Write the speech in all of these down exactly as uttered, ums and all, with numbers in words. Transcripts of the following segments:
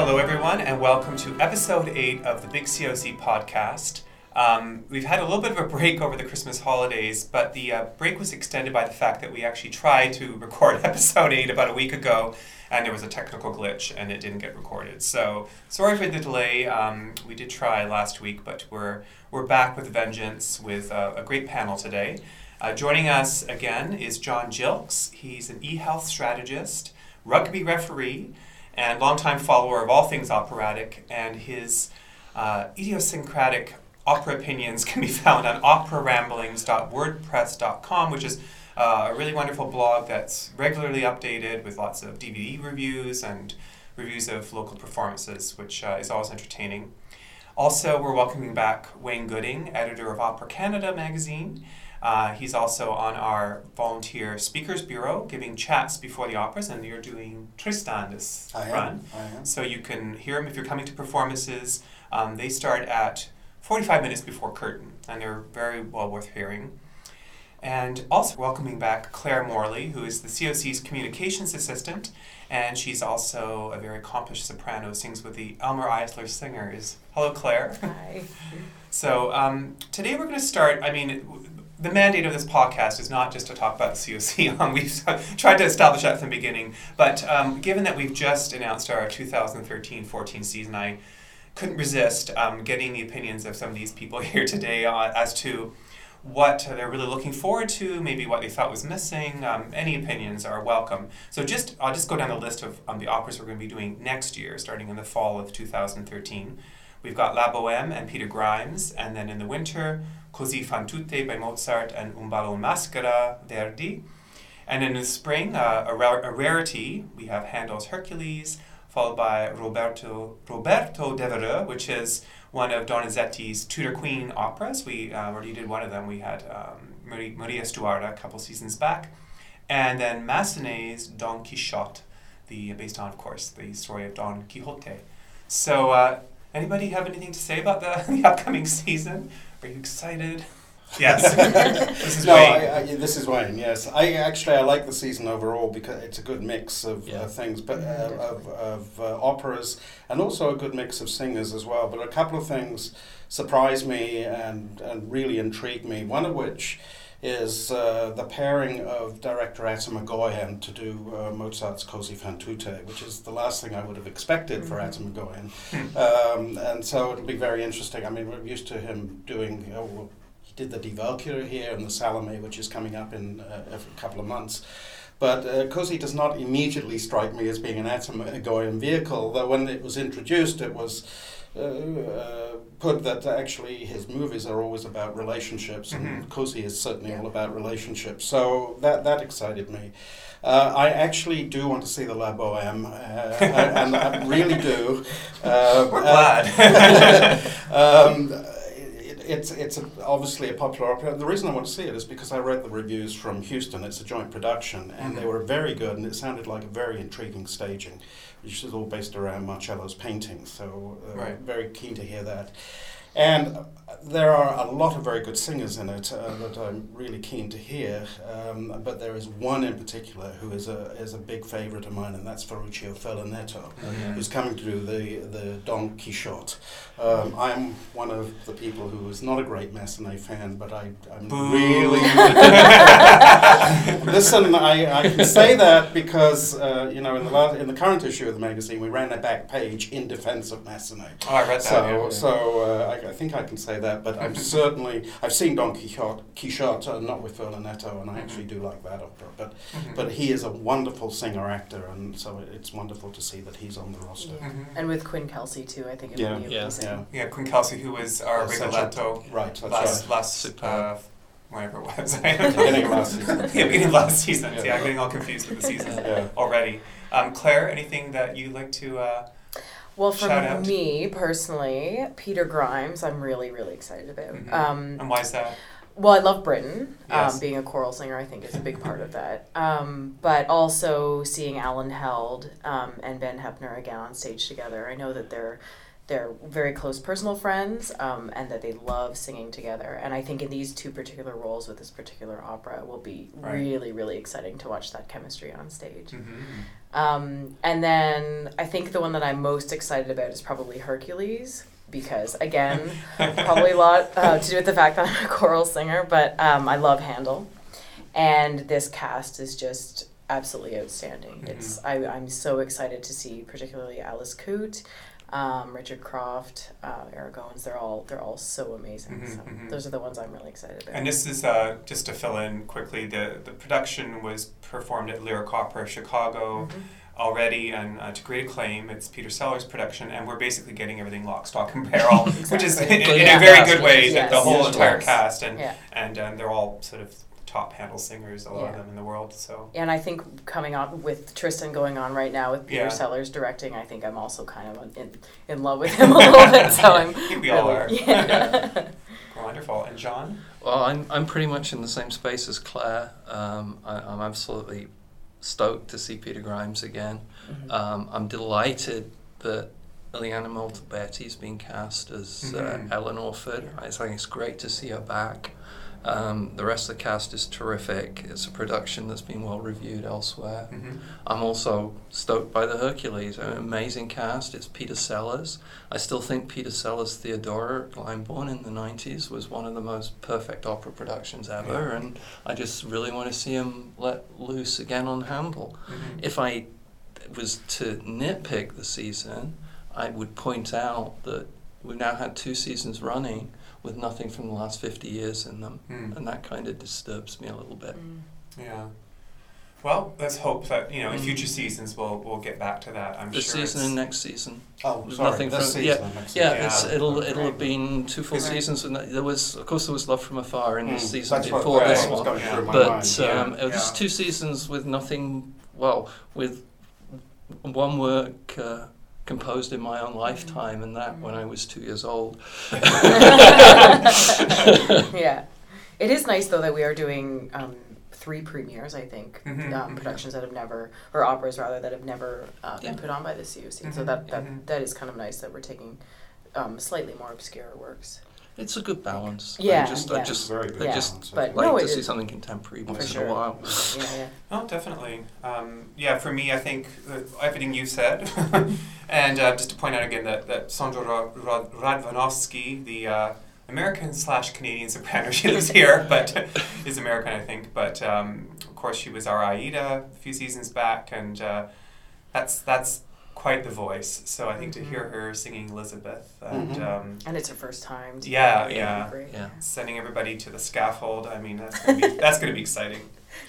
Hello, everyone, and welcome to episode eight of the Big C O C podcast. Um, we've had a little bit of a break over the Christmas holidays, but the uh, break was extended by the fact that we actually tried to record episode eight about a week ago, and there was a technical glitch, and it didn't get recorded. So, sorry for the delay. Um, we did try last week, but we're we're back with a vengeance with uh, a great panel today. Uh, joining us again is John Gilks. He's an e-health strategist, rugby referee, and longtime follower of all things operatic, and his uh, idiosyncratic opera opinions can be found on opera ramblings dot wordpress dot com, which is uh, a really wonderful blog that's regularly updated with lots of D V D reviews and reviews of local performances, which uh, is always entertaining. Also, we're welcoming back Wayne Gooding, editor of Opera Canada magazine. Uh, he's also on our volunteer speakers bureau, giving chats before the operas, and you're doing Tristan this I run. Am. I am. So you can hear him if you're coming to performances. Um, they start at forty-five minutes before curtain, and they're very well worth hearing. And also welcoming back Claire Morley, who is the C O C's communications assistant, and she's also a very accomplished soprano, sings with the Elmer Eisler Singers. Hello, Claire. Hi. So um, today we're going to start, I mean, the mandate of this podcast is not just to talk about the C O C. Um, we've tried to establish that from the beginning, but um, given that we've just announced our two thousand thirteen fourteen season, I couldn't resist um, getting the opinions of some of these people here today uh, as to what they're really looking forward to, maybe what they thought was missing. Um, any opinions are welcome. So just I'll just go down the list of um, the operas we're going to be doing next year, starting in the fall of two thousand thirteen. We've got La Bohème and Peter Grimes, and then in the winter, Così fan tutte by Mozart and Un ballo in maschera, Verdi. And in the spring, uh, a, ra- a rarity, we have Handel's Hercules, followed by Roberto Roberto Devereux, which is one of Donizetti's Tudor Queen operas. We uh, already did one of them. We had um, Maria, Maria Stuarda a couple seasons back. And then Massenet's Don Quixote, the, based on, of course, the story of Don Quixote. So, uh, anybody have anything to say about the, the upcoming season? Are you excited? Yes. This is no, Wayne. I, I, this is Wayne. Yes, I actually I like the season overall because it's a good mix of Yeah. uh, things, but uh, of, of uh, operas and also a good mix of singers as well. But a couple of things surprised me and and really intrigued me. One of which is uh, the pairing of director Atta Magoyan to do uh, Mozart's Così fan tutte, which is the last thing I would have expected for Atta Magoyan. um, and so it'll be very interesting. I mean, we're used to him doing. Uh, well, he did the Die Walküre here and the Salome, which is coming up in uh, a couple of months. But uh, Così does not immediately strike me as being an Atta Magoyan vehicle, though when it was introduced, it was uh, uh, put that actually his movies are always about relationships, and Mm-hmm. Così is certainly Yeah. all about relationships. So that that excited me. Uh, I actually do want to see the La Bohème, uh, and I really do. Uh, We're uh, glad. um, it, it's it's a, obviously a popular opera. The reason I want to see it is because I read the reviews from Houston. It's a joint production, and they were very good, and it sounded like a very intriguing staging, which is all based around Marcello's paintings. So uh, Right. very keen to hear that. And uh, there are a lot of very good singers in it uh, that I'm really keen to hear. Um, but there is one in particular who is a is a big favourite of mine, and that's Ferruccio Felineto, Mhm. who's coming to do the, the Don Quixote. Um, I'm one of the people who is not a great Massenet fan, but I, I'm Boo. really... Listen, I, I can say that because, uh, you know, in the last, in the current issue of the magazine, we ran a back page in defence of Massenet. Oh, I read that. So, yeah. so uh, I, I think I can say that, but I'm certainly, I've seen Don Quixote, Quixote uh, not with Felineto, and I actually do like that opera, but Mhm. but he is a wonderful singer-actor, and so it's wonderful to see that he's on the roster. Mhm. And with Quinn Kelsey too, I think it Yeah. would be Yeah. amazing. Yeah, Yeah, Quinn Kelsey, who was our Uh, such a- Rigoletto right, that's last, right. last Superb. uh, whatever it was. Beginning of last season. Yeah, beginning of last season. Yeah. Yeah, I'm getting all confused with the seasons Yeah. already. Um, Claire, anything that you'd like to uh, Well, for Shout out. me personally, Peter Grimes, I'm really, really excited about. Mhm. Um, and why is that? well, I love Britain. Yes. Um, being a choral singer, I think is a big part of that. Um, but also seeing Alan Held um, and Ben Hepner again on stage together. I know that they're they're very close personal friends, um, and that they love singing together. And I think in these two particular roles with this particular opera, it will be Right. really, really exciting to watch that chemistry on stage. Mm-hmm. Um, and then I think the one that I'm most excited about is probably Hercules, because again, probably a lot uh, to do with the fact that I'm a choral singer, but um, I love Handel. And this cast is just absolutely outstanding. Mm-hmm. It's I, I'm so excited to see particularly Alice Coote, um, Richard Croft, uh, Eric Owens. They're all they're all so amazing. Mhm, So mhm. those are the ones I'm really excited about. And this is, uh, just to fill in quickly, the, the production was performed at Lyric Opera Chicago Mhm. already, and uh, to great acclaim. It's Peter Sellers' production, and we're basically getting everything lock, stock, and barrel, which is in, Exactly. in Yeah. a very good way, Yes. the, the whole Yes. entire Yes. cast, and, Yeah. and um, they're all sort of top Handel singers, a lot of Yeah. them in the world, so. And I think coming on with Tristan going on right now with Peter Yeah. Sellers directing, I think I'm also kind of in, in love with him a little bit. So I'm I think we all really- are. Yeah. Wonderful. And John? Well, I'm I'm pretty much in the same space as Claire. Um, I, I'm absolutely stoked to see Peter Grimes again. Mhm. Um, I'm delighted that Ileana Montalberti's being cast as uh, Mhm. Ellen Orford. I think it's great to see her back. Um, the rest of the cast is terrific. It's a production that's been well reviewed elsewhere. Mm-hmm. I'm also stoked by the Hercules. An amazing cast. It's Peter Sellers. I still think Peter Sellers' Theodora at Glyndebourne in the nineties was one of the most perfect opera productions ever, Yeah. and I just really want to see him let loose again on Handel. Mm-hmm. If I was to nitpick the season, I would point out that we've now had two seasons running with nothing from the last fifty years in them, Mm. and that kind of disturbs me a little bit. Mm. Yeah. Well, let's hope that, you know, in Mm. future seasons we'll we'll get back to that. I'm This sure season it's- and next season. Oh, There's sorry. nothing this from- season yeah, and next Yeah, season. it's, it'll it'll have Right. been two full Right. seasons. With that. There was, of course, there was Love from Afar in the Mm, season that's what- before yeah, this it was one. going Yeah. through my But mind. um, Yeah, it was yeah. two seasons with nothing. Well, with one work uh, composed in my own lifetime, and that when I was two years old. Yeah. It is nice though that we are doing um, three premieres, I think, Mhm, um, mhm. productions that have never, or operas rather, that have never uh, been Yeah. put on by the C O C. So Mhm, that, that mhm. that is kind of nice that we're taking um, slightly more obscure works. It's a good balance. Yeah, I just, yeah. I just, Very good I Yeah, just balance, but like no, to it see is- something contemporary For once sure. in a while. Yeah, yeah. Oh, definitely. Um, yeah, for me, I think that everything you said, and uh, just to point out again that that Sandra Ra- Ra- Radvanovsky, the uh, American slash Canadian soprano, she lives here, but is American, I think. But um, of course, she was our Aida a few seasons back, and uh, that's that's quite the voice. So I think to hear her singing Elizabeth and. Mhm. Um, And it's her first time. too. Yeah, It'll be yeah. Great. Yeah. sending everybody to the scaffold. I mean, that's gonna be, that's going to be exciting.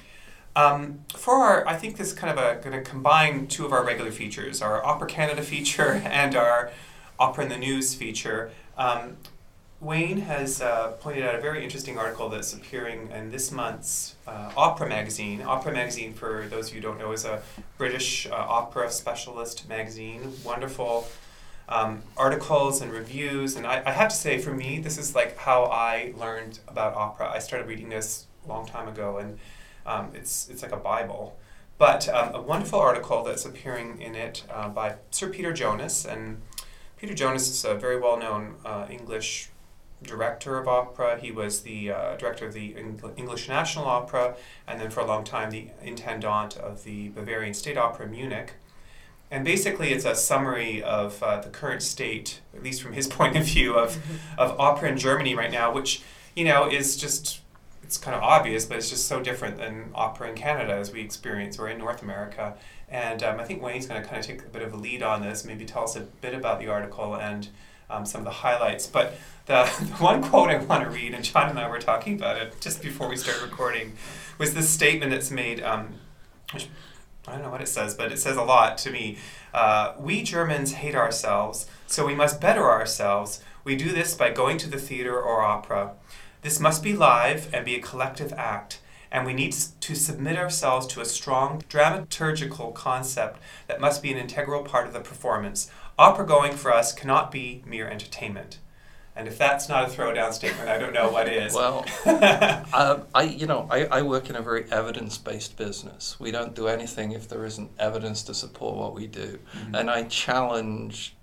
Um, for our, I think this is kind of a going to combine two of our regular features, our Opera Canada feature and our Opera in the News feature. Um, Wayne has uh, pointed out a very interesting article that's appearing in this month's uh, Opera magazine. Opera magazine, for those of you who don't know, is a British uh, opera specialist magazine. Wonderful um, articles and reviews, and I, I have to say, for me, this is like how I learned about opera. I started reading this a long time ago, and um, it's it's like a Bible. But um, a wonderful article that's appearing in it uh, by Sir Peter Jonas, and Peter Jonas is a very well-known uh, English director of opera. He was the uh, director of the Eng- English National Opera, and then for a long time the intendant of the Bavarian State Opera in Munich. And basically it's a summary of uh, the current state, at least from his point of view, of, of opera in Germany right now, which, you know, is just, it's kind of obvious, but it's just so different than opera in Canada as we experience, or in North America. And um, I think Wayne's going to kind of take a bit of a lead on this, maybe tell us a bit about the article and um, some of the highlights. But the, the one quote I want to read, and John and I were talking about it just before we started recording, was this statement that's made, um, which I don't know what it says, but it says a lot to me. Uh, we Germans hate ourselves, so we must better ourselves. We do this by going to the theater or opera. This must be live and be a collective act, and we need to submit ourselves to a strong dramaturgical concept that must be an integral part of the performance. Opera going for us cannot be mere entertainment. And if that's not a throwdown statement, I don't know what is. Well, um, I you know I, I work in a very evidence-based business. We don't do anything if there isn't evidence to support what we do, Mhm. and I challenge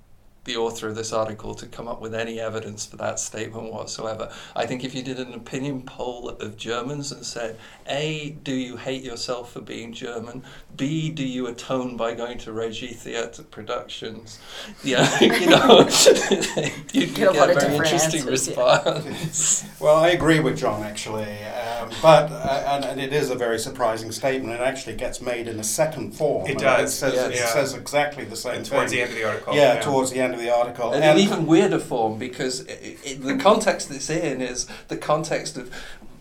the author of this article to come up with any evidence for that statement whatsoever. I think if you did an opinion poll of Germans and said, A, do you hate yourself for being German? B, do you atone by going to Regie Theatre productions? Yeah, you know, you'd Get a get lot a of very different interesting answers, yeah. response. Well, I agree with John, actually, um, but uh, and, and it is a very surprising statement. It actually gets made in a second form. It and does, It says, yeah. it Yeah. says exactly the same And thing. towards the end of the article. Yeah, towards the end of the article. And an even weirder form, because it, it, the context it's in is the context of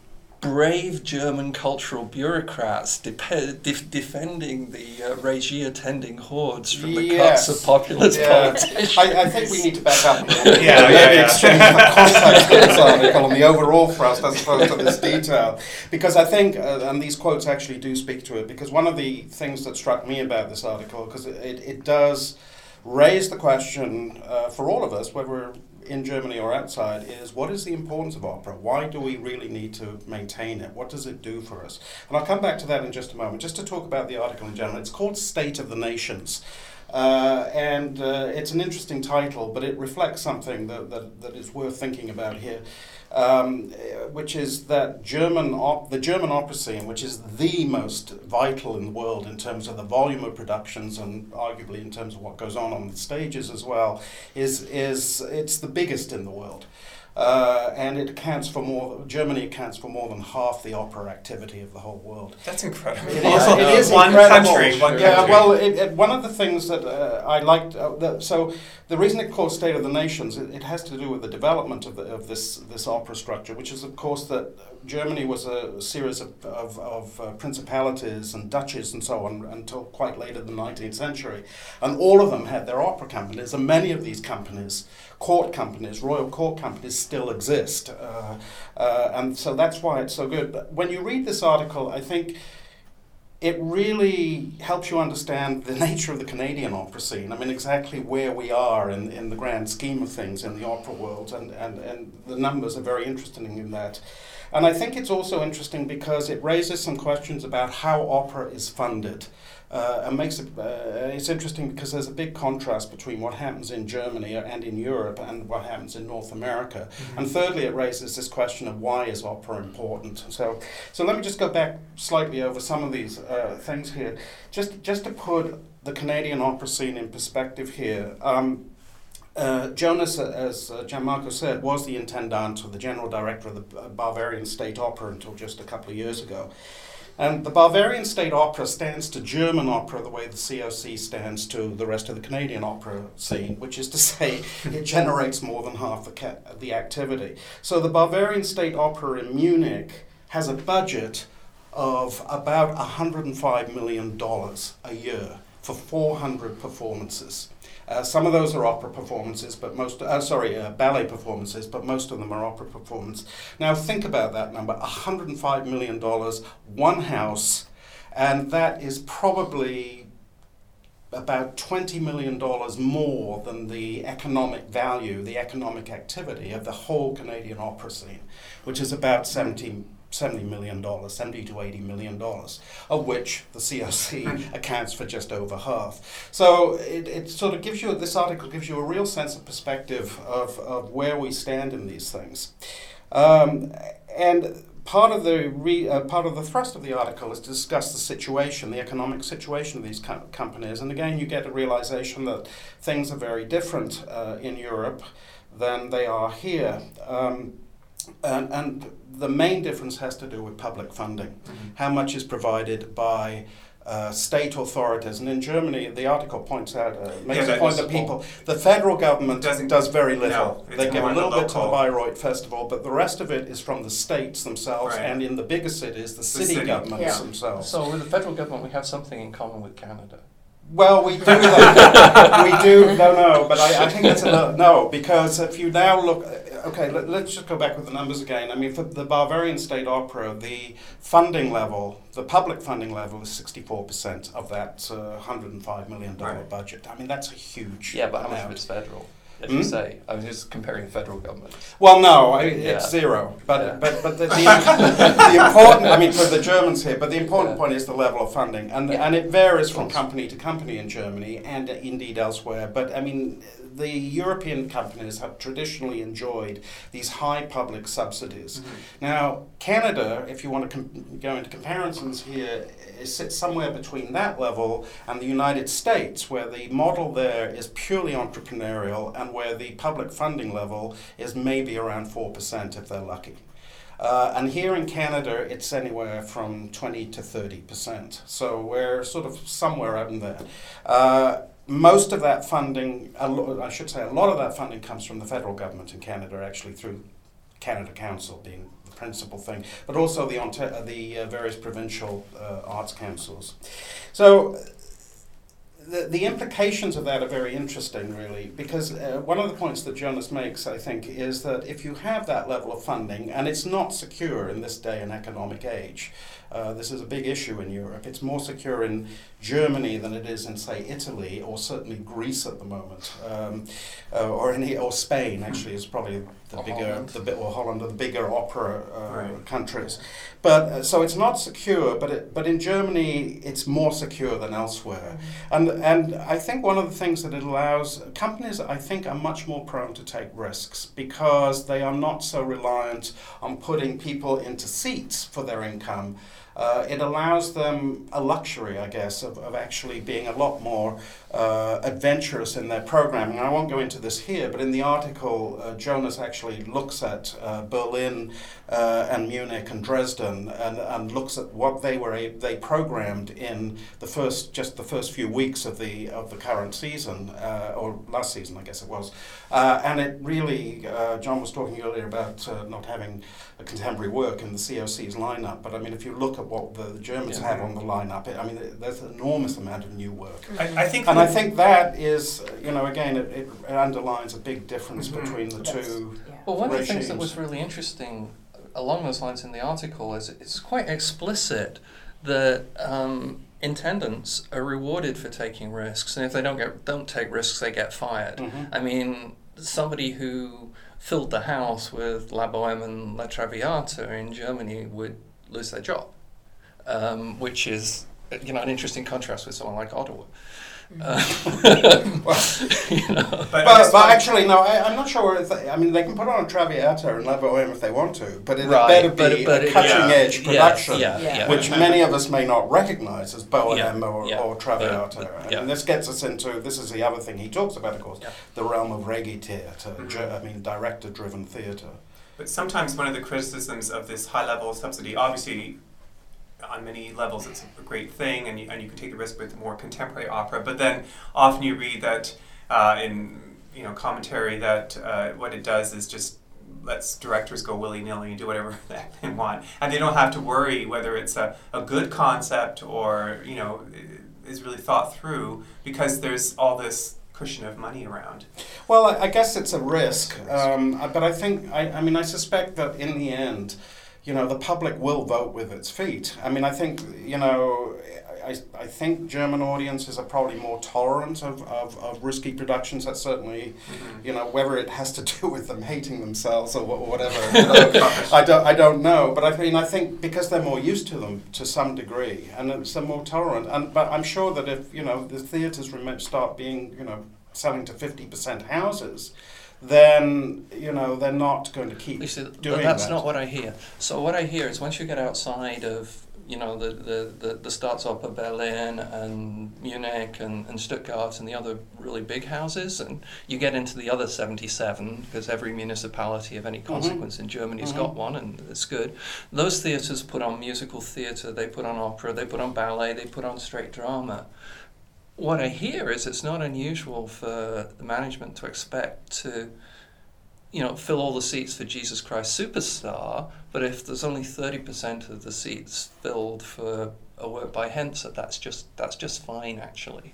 brave German cultural bureaucrats dep- def- defending the uh, Regie attending hordes from the Yes. cuts of populist Yeah. politicians. I, I think we need to back up a little bit. Yeah, yeah, yeah. Exchange the context of this article and the overall thrust as opposed to this detail. Because I think, uh, and these quotes actually do speak to it, because one of the things that struck me about this article, because it, it, it does raise the question uh, for all of us, whether we're in Germany or outside, is what is the importance of opera? Why do we really need to maintain it? What does it do for us? And I'll come back to that in just a moment. Just to talk about the article in general, it's called State of the Nations. Uh, and uh, it's an interesting title, but it reflects something that, that, that is worth thinking about here. Um, which is that German op- the German opera scene, which is the most vital in the world in terms of the volume of productions and arguably in terms of what goes on on the stages as well, is is it's the biggest in the world. Uh, and it accounts for more, Germany accounts for more than half the opera activity of the whole world. That's incredible. It is, it is one incredible. country, one yeah, country. well, it, it, one of the things that uh, I liked, uh, the, so the reason it calls State of the Nations, it, it has to do with the development of, the, of this, this opera structure, which is, of course, that Germany was a series of, of, of uh, principalities and duchies and so on until quite late in the nineteenth century. And all of them had their opera companies, and many of these companies, court companies, royal court companies, still exist. Uh, uh, and so that's why it's so good. But when you read this article, I think it really helps you understand the nature of the Canadian opera scene. I mean, exactly where we are in, in the grand scheme of things in the opera world, and, and, and the numbers are very interesting in that. And I think it's also interesting because it raises some questions about how opera is funded. Uh, and makes it, uh, it's interesting because there's a big contrast between what happens in Germany and in Europe and what happens in North America. Mm-hmm. And thirdly, it raises this question of why is opera important. So, so let me just go back slightly over some of these uh, things here, just just to put the Canadian opera scene in perspective here. Um, Uh, Jonas, as uh, Gianmarco said, was the intendant or the general director of the Bavarian State Opera until just a couple of years ago. And the Bavarian State Opera stands to German opera the way the C O C stands to the rest of the Canadian opera scene, which is to say it generates more than half the, ca- the activity. So the Bavarian State Opera in Munich has a budget of about one hundred five million dollars a year for four hundred performances. Uh, some of those are opera performances, but most, uh, sorry, uh, ballet performances, but most of them are opera performances. Now think about that number, one hundred five million dollars, one house, and that is probably about twenty million dollars more than the economic value, the economic activity of the whole Canadian opera scene, which is about seventy million dollars, seventy to eighty million dollars, of which the C O C accounts for just over half. So it, it sort of gives you, this article gives you a real sense of perspective of, of where we stand in these things. Um, and part of the re, uh, part of the thrust of the article is to discuss the situation, the economic situation of these com- companies. And again, you get a realization that things are very different uh, in Europe than they are here. Um, and, and the main difference has to do with public funding. Mm-hmm. How much is provided by uh, state authorities? And in Germany, the article points out, uh, makes yeah, the that point that people, the federal government doesn't, does very little. No, they give a little the bit to the Bayreuth Festival, but the rest of it is from the states themselves, right. and in the bigger cities, the, the city, city governments yeah. themselves. So with the federal government, we have something in common with Canada. Well, we do that. we do, no, no, but I, I think that's a little, no, because if you now look, okay, let, let's just go back with the numbers again. I mean, for the Bavarian State Opera, the funding level, the public funding level is sixty-four percent of that uh, one hundred five million dollars right. budget. I mean, that's a huge Yeah, but how amount. much of it's federal? As Hmm? you say, I was just comparing the federal government. Well, no, I, Yeah. it's zero. But Yeah. but but the, the, the important, I mean, for the Germans here, but the important Yeah. point is the level of funding, and Yeah. and it varies from company to company in Germany and indeed elsewhere. But I mean, the European companies have traditionally enjoyed these high public subsidies. Mm-hmm. Now, Canada, if you want to com- go into comparisons here, it sits somewhere between that level and the United States, where the model there is purely entrepreneurial and where the public funding level is maybe around four percent if they're lucky. Uh, and here in Canada, it's anywhere from twenty to thirty percent. So we're sort of somewhere out in there. Uh, most of that funding, a lo- I should say a lot of that funding comes from the federal government in Canada, actually through Canada Council being the principal thing, but also the, uh, the uh, various provincial uh, arts councils. So The, the implications of that are very interesting, really, because uh, one of the points that Jonas makes, I think, is that if you have that level of funding, and it's not secure in this day and economic age, uh, this is a big issue in Europe. It's more secure in Germany than it is in, say, Italy, or certainly Greece at the moment, um, uh, or any, or Spain. Actually, is probably the or bigger, Holland. the bit, or Holland, are the bigger opera uh, Right. countries. But uh, so it's not secure. But it, but in Germany, it's more secure than elsewhere. And and I think one of the things that it allows companies, I think, are much more prone to take risks because they are not so reliant on putting people into seats for their income. Uh, it allows them a luxury, I guess, of, of actually being a lot more uh, adventurous in their programming. I won't go into this here, but in the article, uh, Jonas actually looks at uh, Berlin uh, and Munich and Dresden and, and looks at what they were a- they programmed in the first just the first few weeks of the of the current season uh, or last season, I guess it was. Uh, and it really, uh, John was talking earlier about uh, not having a contemporary work in the C O C's lineup, but I mean, if you look at what the, the Germans Yeah. have on the lineup, I mean, there's an enormous amount of new work. I, I think And I think that is, you know, again, it, it underlines a big difference Mhm. between the That's- two. yeah. Well, one of the things that regimes. was really interesting along those lines in the article is it's quite explicit that um, intendants are rewarded for taking risks, and if they don't get don't take risks, they get fired. Mhm. I mean, somebody who filled the house with La Bohème and La Traviata in Germany would lose their job, um, which is, you know, an interesting contrast with someone like Ottawa. Uh, Well, you know. But, But, but actually, no, I, I'm not sure if they, I mean, they can put on a Traviata and La Bohème if they want to, but it Right, better but be it- but a it- cutting-edge yeah, production, yeah, Yeah. yeah. which many of us may not recognize as Bohème Yeah, or, yeah, or Traviata. but- but- And yeah. this gets us into, this is the other thing he talks about, of course, Yeah. the realm of Regi theatre, Mhm. ge- I mean, director-driven theatre. But sometimes one of the criticisms of this high level of subsidy, obviously on many levels it's a great thing and you, and you can take the risk with more contemporary opera, but then often you read that uh, in you know commentary that uh, what it does is just lets directors go willy-nilly and do whatever the heck they want, and they don't have to worry whether it's a, a good concept or you know is really thought through because there's all this cushion of money around. Well, I, I guess it's a risk, um, but I think, I, I mean, I suspect that in the end, you know, the public will vote with its feet. I mean, I think, you know, I, I think German audiences are probably more tolerant of, of, of risky productions. That's certainly, Mhm. you know, whether it has to do with them hating themselves or wha- whatever, you know, I don't, I don't know. But I mean, I think because they're more used to them to some degree, and it's- they're more tolerant. And but I'm sure that if you know the theatres rem- start being, you know, selling to fifty percent houses, then you know they're not going to keep You see, doing that's that. not what I hear. So what I hear is once you get outside of, you know, the, the, the, the Staatsoper Berlin and Munich and, and Stuttgart and the other really big houses, and you get into the other seventy-seven, because every municipality of any consequence in Germany's Mhm. got one, and it's good. Those theatres put on musical theatre, they put on opera, they put on ballet, they put on straight drama. What I hear is it's not unusual for the management to expect to, you know, fill all the seats for Jesus Christ Superstar, but if there's only thirty percent of the seats filled for a work by Henze, that's just that's just fine, actually.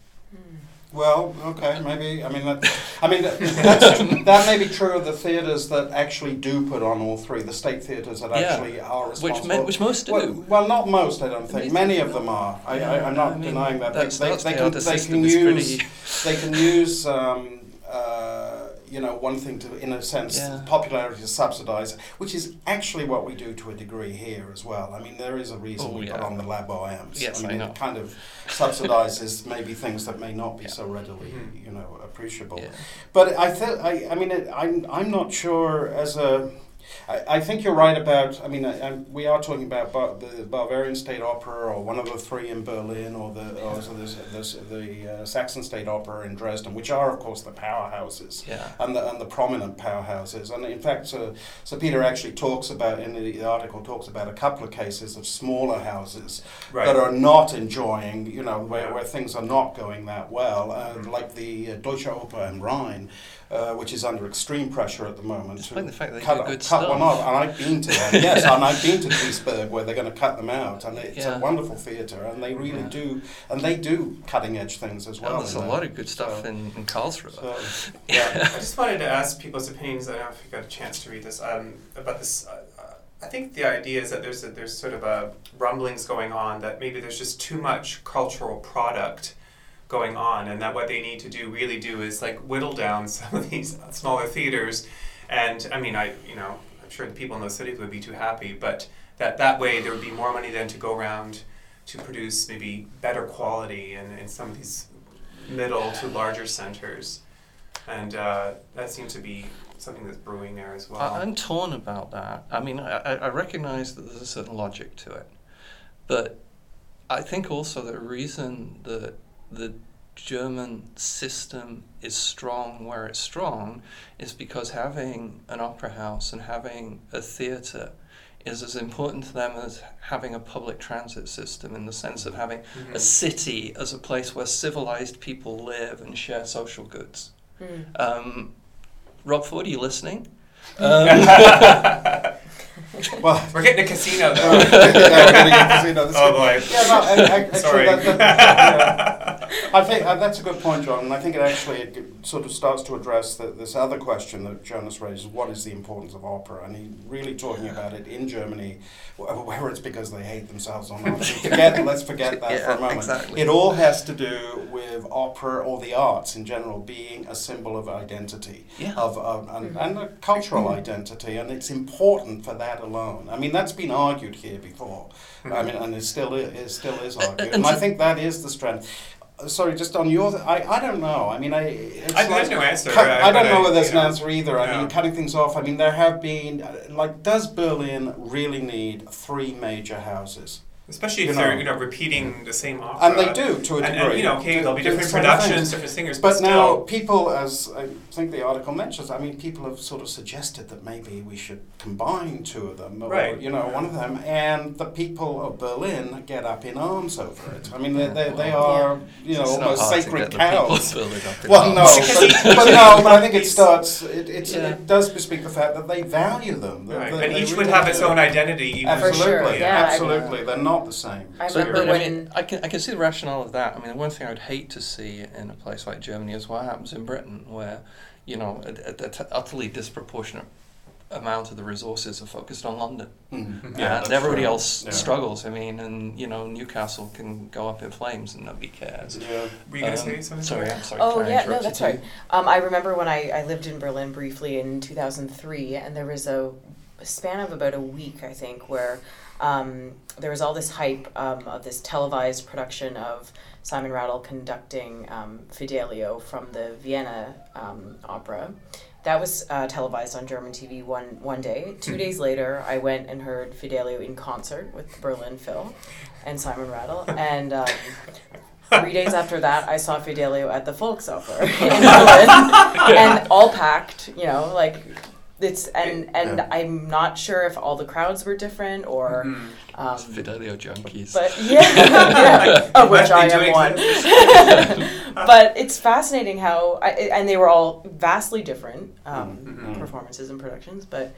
Well, okay, maybe. I mean, that, I mean that, that's, that may be true of the theatres that actually do put on all three. The state theatres that Yeah. actually are Which responsible. me- which most do. Well, well, not most, I don't think. These- Many of them are. I, I, I'm not I mean, denying that. That They, they, they can, Staatstheater they system can is use. pretty. They can use. Um, uh, you know, wanting to, in a sense, Yeah. popularity to subsidise, which is actually what we do to a degree here as well. I mean, there is a reason Oh, we yeah. put on the Labo amps. Yes, I mean, I know. it kind of subsidises maybe things that may not be Yeah. so readily, Mhm. you know, appreciable. Yeah. But I think, I, I mean, it, I'm, I'm not sure as a, I, I think you're right about, I mean, I, I, we are talking about Bar, the Bavarian State Opera, or one of the three in Berlin, or the or so there's, there's the uh, Saxon State Opera in Dresden, which are, of course, the powerhouses. Yeah. And the, and the prominent powerhouses. And in fact, so, so Peter actually talks about, in the article, talks about a couple of cases of smaller houses Right. that are not enjoying, you know, where, Yeah. where things are not going that well, uh, Mhm. like the uh, Deutsche Oper in Rhine, uh, which is under extreme pressure at the moment. Despite the fact they cut, do good cut stuff. one off. And I've been to them, yes, and I've been to Duisburg where they're going to cut them out, and it's Yeah. a wonderful theatre, and they really Yeah. do, and they do cutting edge things as well. And there's in a there. lot of good stuff So- in, in Karlsruhe. So, yeah. I just wanted to ask people's opinions. I don't know if you got a chance to read this um, about this. Uh, uh, I think the idea is that there's a, there's sort of a rumblings going on that maybe there's just too much cultural product going on, and that what they need to do really do is like whittle down some of these smaller theaters. And I mean, I you know I'm sure the people in those cities would be too happy, but that that way there would be more money then to go around to produce maybe better quality in, in some of these middle to larger centers. And uh, that seems to be something that's brewing there as well. I, I'm torn about that. I mean, I, I I recognise that there's a certain logic to it, but I think also the reason that the German system is strong where it's strong is because having an opera house and having a theatre is as important to them as having a public transit system, in the sense of having Mhm. a city as a place where civilized people live and share social goods. Mm. Um, Rob Ford, are you listening? Um, Well, We're getting a casino yeah, though. we're getting a casino. That's Oh good. boy. Yeah, no, I, I, actually, Sorry. that, that, yeah. I think uh, that's a good point, John, and I think it actually it sort of starts to address the, this other question that Jonas raised: what is the importance of opera? And he's really talking about it in Germany, wh- whether it's because they hate themselves or not. Forget, let's forget that Yeah, for a moment. exactly. It all has to do with opera or the arts in general being a symbol of identity, Yeah. of, of and, and a cultural identity, and it's important for that alone. I mean, that's been argued here before. I mean, and it still is, it still is argued, and and I to- think that is the strength. Uh, Sorry, just on your, th- I, I don't know. I mean, I, it's I, like, there's no answer. cut- uh, I don't but know whether there's you an know, answer either. I yeah. mean, cutting things off. I mean, there have been, uh, like, does Berlin really need three major houses? Especially if you they're know. you know repeating the same opera. And they do to a And, degree. and you know, okay, Do- there'll be do the different same productions, things. different singers, but, But now still. people, as I think the article mentions, I mean, people have sort of suggested that maybe we should combine two of them, or, Right. you know, one of them, and the people of Berlin get up in arms over it. I mean, they, they, they are, you know, It's not almost hard to sacred get the people cows. to build it up in Well, no, arms. but, but no, but I think it starts. It, it's, Yeah. it does bespeak the fact that they value them. that- Right. that And they each would really have its do. own identity. Even For Absolutely, sure, yeah, I- absolutely, they're not the same. I So, remember but, I when- mean, I can I can see the rationale of that. I mean, the one thing I would hate to see in a place like Germany is what happens in Britain, where you know an utterly disproportionate amount of the resources are focused on London, Mhm. Yeah, and that's everybody true. else Yeah. struggles. I mean, and you know, Newcastle can go up in flames and nobody cares. Yeah. Were you going to Um, say something? Sorry, I'm sorry. Oh I yeah, no, interrupted that's you. right. Um, I remember when I, I lived in Berlin briefly in two thousand three, and there was a, a span of about a week, I think, where um, there was all this hype um, of this televised production of Simon Rattle conducting um, Fidelio from the Vienna um, Opera. That was uh, televised on German T V one one day. Two Hmm. days later, I went and heard Fidelio in concert with Berlin Phil and Simon Rattle, and um, three days after that, I saw Fidelio at the Volksoper in Berlin, and all packed. You know, like it's and and Yeah. I'm not sure if all the crowds were different or. Mhm. Um, It's Fidelio junkies. but yeah, yeah, of which Must be I am doing one. But it's fascinating how, I, and they were all vastly different um, Mhm. performances and productions. But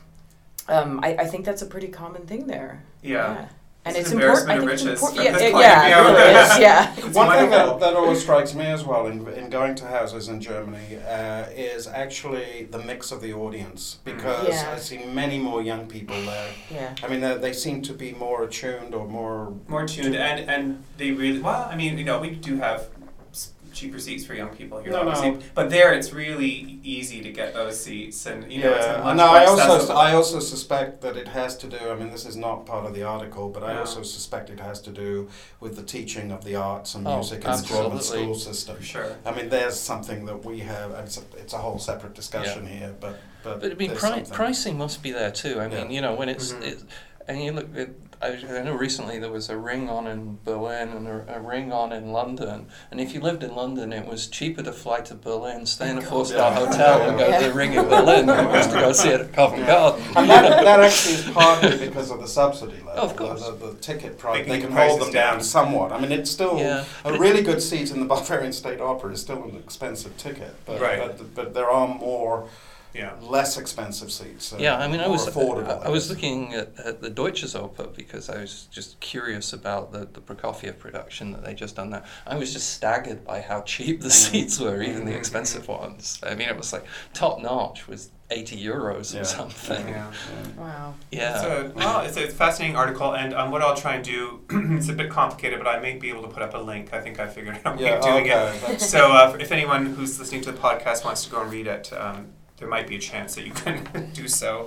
um, I, I think that's a pretty common thing there. Yeah. And It's it's an important. I embarrassment think of it's riches important. from Yeah, this it- point of yeah, view. it really is. Yeah. It's One thing wonderful. that, that always strikes me as well in, in going to houses in Germany uh, is actually the mix of the audience, because Yeah. I see many more young people there. Yeah. I mean, they, they seem to be more attuned or more... More tuned, and and they really well. I mean, you know, we do have s- cheaper seats for young people here, No, obviously. no. But there, it's really easy to get those seats, and you know, it's a Yeah, much no, more I also accessible. I also suspect that it has to do. I mean, this is not part of the article, but I No. also suspect it has to do with the teaching of the arts and Oh, music in the Broadman absolutely. school system. For sure. I mean, there's something that we have. It's a, it's a whole separate discussion here, but but, But I mean, there's pri- something. pricing must be there too. I mean, Yeah. you know, when it's, Mhm. it's and you look at, I, I know recently there was a ring on in Berlin and a, a ring on in London, and if you lived in London, it was cheaper to fly to Berlin, stay in a four-star Yeah. hotel, and go Yeah. to the ring in Berlin than it was to go see it at Covent Yeah. Garden. And that, that actually is partly because of the subsidy level. Of course. The, the, the ticket price, They can they keep can the hold prices them down. down. somewhat. I mean, it's still Yeah. a really good seat in the Bavarian State Opera is still an expensive ticket, but Right. but, but there are more Yeah. less expensive seats. uh, Yeah, I mean, I more was affordable. I, I was guess. looking at, at the Deutsches Oper because I was just curious about the, the Prokofiev production that they just done there. I was just staggered by how cheap the seats were, even the expensive ones. I mean, it was like top notch was eighty euros or Yeah. something. Yeah. Wow. Yeah. It's a, well, it's a fascinating article, and um, what I'll try and do, it's a bit complicated, but I may be able to put up a link. I think I figured out a way Yeah, of doing okay. it. That's- So uh, if anyone who's listening to the podcast wants to go and read it, um, there might be a chance that you can do so.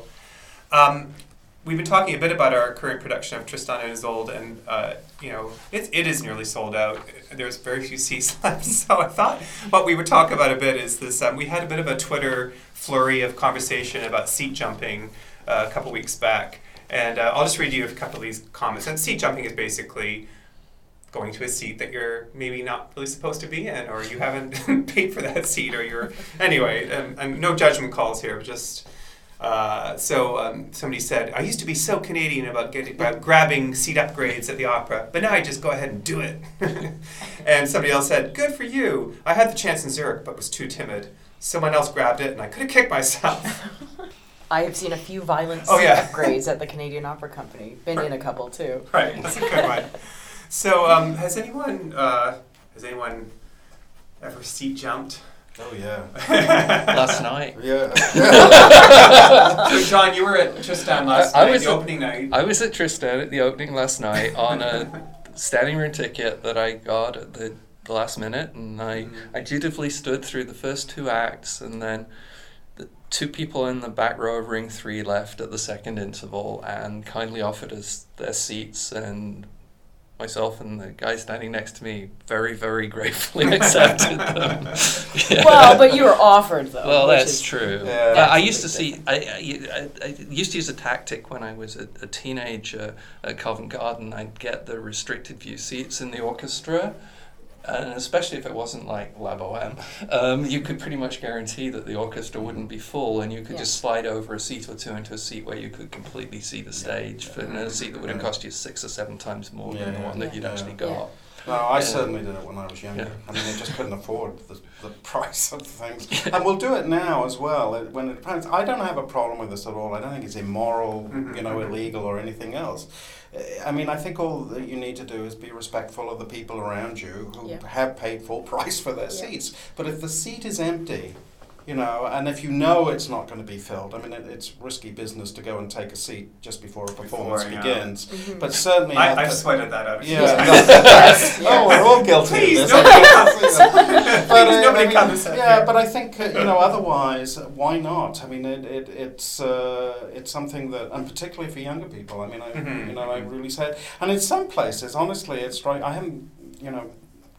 Um, we've been talking a bit about our current production of Tristan and Isolde, and uh, you know, it, it is nearly sold out. There's very few seats left, so I thought what we would talk about a bit is this. Um, we had a bit of a Twitter flurry of conversation about seat jumping uh, a couple weeks back, and uh, I'll just read you a couple of these comments. And seat jumping is basically going to a seat that you're maybe not really supposed to be in, or you haven't paid for that seat, or you're anyway. Um, and no judgment calls here, but just uh, so um, somebody said, I used to be so Canadian about getting about grabbing seat upgrades at the opera, but now I just go ahead and do it. And somebody else said, good for you. I had the chance in Zurich, but was too timid. Someone else grabbed it, and I could have kicked myself. I have seen a few violent Oh, yeah. upgrades at the Canadian Opera Company. Been in a couple too. Right, that's a good one. So, um, has anyone uh, has anyone ever seat jumped? Oh yeah. Last night. Yeah. So, John, you were at Tristan last I- I night, was the at- opening night. I was at Tristan at the opening last night on a standing room ticket that I got at the, the last minute, and I, Mhm. I dutifully stood through the first two acts, and then the two people in the back row of ring three left at the second interval and kindly offered us their seats, and myself and the guy standing next to me very, very gratefully accepted them. Yeah. Well, but you were offered though. Well, which that's is- true. Yeah. I, I That's used to a see. big I, I, I used to use a tactic when I was a, a teenager at Covent Garden. I'd get the restricted view seats in the orchestra, and especially if it wasn't like La Boheme, um, you could pretty much guarantee that the orchestra wouldn't be full, and you could Yeah. just slide over a seat or two into a seat where you could completely see the stage, for in a seat that would have cost you six or seven times more than the Yeah. one that Yeah. you'd Yeah. actually got. Yeah. No, I Yeah. certainly did it when I was younger. Yeah. I mean, I just couldn't afford the, the price of things. And we'll do it now as well. It, when it depends. I don't have a problem with this at all. I don't think it's immoral, you know, Mhm. illegal or anything else. Uh, I mean, I think all that you need to do is be respectful of the people around you who Yeah. have paid full price for their Yeah. seats. But if the seat is empty, you know, and if you know it's not going to be filled, I mean, it, it's risky business to go and take a seat just before a performance Before, yeah. begins. Mhm. But certainly, I, at I've the- sweated that out. yeah. Yes, Oh, yes. we're all guilty Please, of this. nobody comes. But, Please, uh, nobody I mean, comes out yeah, here. but I think uh, you know. Otherwise, uh, why not? I mean, it, it it's uh, it's something that, and particularly for younger people. I mean, I Mhm. you know, I really said, and in some places, honestly, it's right. I haven't, you know,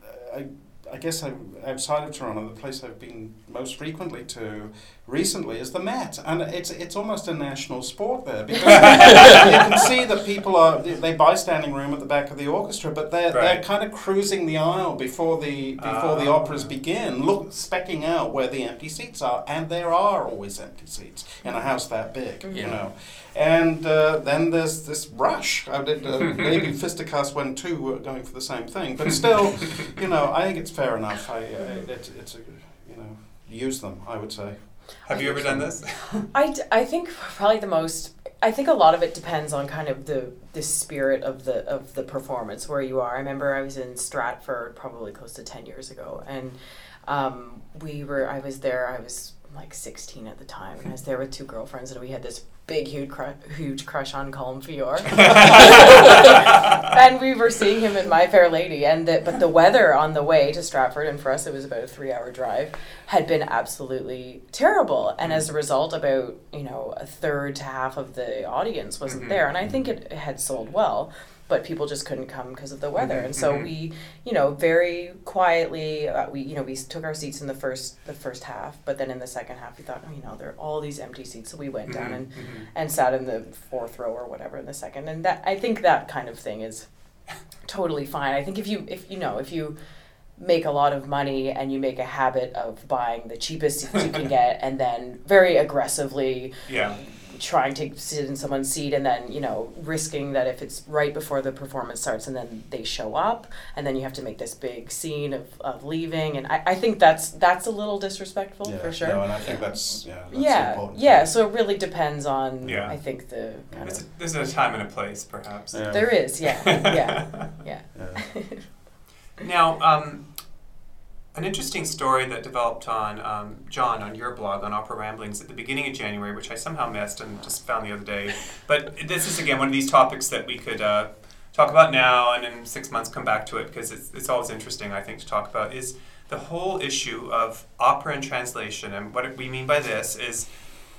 I. I guess I, outside of Toronto, the place I've been most frequently to recently is the Met, and it's it's almost a national sport there because you can see that people are they buy standing room at the back of the orchestra, but they're they're Right. kind of cruising the aisle before the before the Ah. operas begin, look specking out where the empty seats are, and there are always empty seats in a house that big, you Yeah. know. And uh, then there's this rush. I did, uh, maybe Fisticuffs when two were going for the same thing, but still, you know, I think it's fair enough. I, uh, it, it's a, you know, use them, I would say. Have you ever done this? I, d- I think probably the most. I think a lot of it depends on kind of the the spirit of the of the performance where you are. I remember I was in Stratford probably close to ten years ago, and um, we were. I was there. I was like sixteen at the time, and I was there with two girlfriends, and we had this big, huge, cru- huge crush on Colm Feore. And we were seeing him in My Fair Lady, and the, but the weather on the way to Stratford, and for us it was about a three-hour drive, had been absolutely terrible. And as a result, about you know a third to half of the audience wasn't Mm-hmm. there, and I think it had sold well. But people just couldn't come because of the weather, Mm-hmm, and so mm-hmm. we, you know, very quietly, uh, we, you know, we took our seats in the first, the first half, but then in the second half, we thought, oh, you know, there are all these empty seats, so we went down Mhm, and, mhm. and sat in the fourth row or whatever in the second, and that I think that kind of thing is totally fine. I think if you, if you know, if you make a lot of money and you make a habit of buying the cheapest seats you can get, and then very aggressively Yeah. trying to sit in someone's seat, and then you know risking that if it's right before the performance starts and then they show up and then you have to make this big scene of, of leaving, and I, I think that's that's a little disrespectful Yeah, for sure. No, and I think that's yeah. That's yeah important. yeah so it really depends on Yeah. I think the kind There's, of a, there's a time and a place, perhaps. Yeah. there is yeah yeah yeah Yeah. Now, um, an interesting story that developed on, um, John, on your blog, on Opera Ramblings, at the beginning of January, which I somehow missed and just found the other day. But this is, again, one of these topics that we could uh, talk about now and in six months come back to it, because it's, it's always interesting, I think, to talk about, is the whole issue of opera and translation. And what we mean by this is,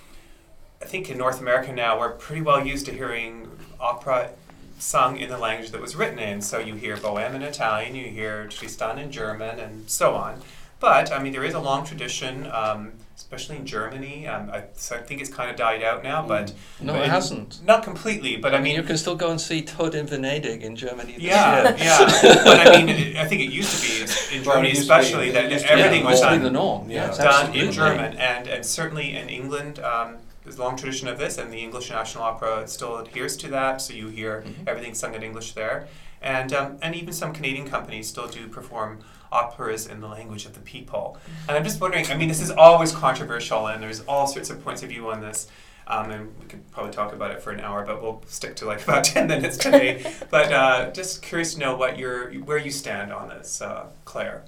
I think in North America now, we're pretty well used to hearing opera sung in the language that was written in. So you hear Bohème in Italian, you hear Tristan in German, and so on. But, I mean, there is a long tradition, um, especially in Germany. Um, I, so I think it's kind of died out now, but... No, but it hasn't. Not completely, but I mean... You can still go and see Tod in Venedig in Germany this Yeah, year. yeah. But I mean, it, I think it used to be, in Well, Germany it used to be- especially, it that used to be- everything yeah, was it's been done, the norm. Yeah. Yes, done absolutely. in German. And, and certainly in England, um, there's a long tradition of this, and the English National Opera still adheres to that, so you hear Mhm. everything sung in English there. And um, and even some Canadian companies still do perform operas in the language of the people. And I'm just wondering, I mean, this is always controversial, and there's all sorts of points of view on this. Um, and we could probably talk about it for an hour, but we'll stick to like about ten minutes today. But uh, just curious to know what your where you stand on this, uh, Claire.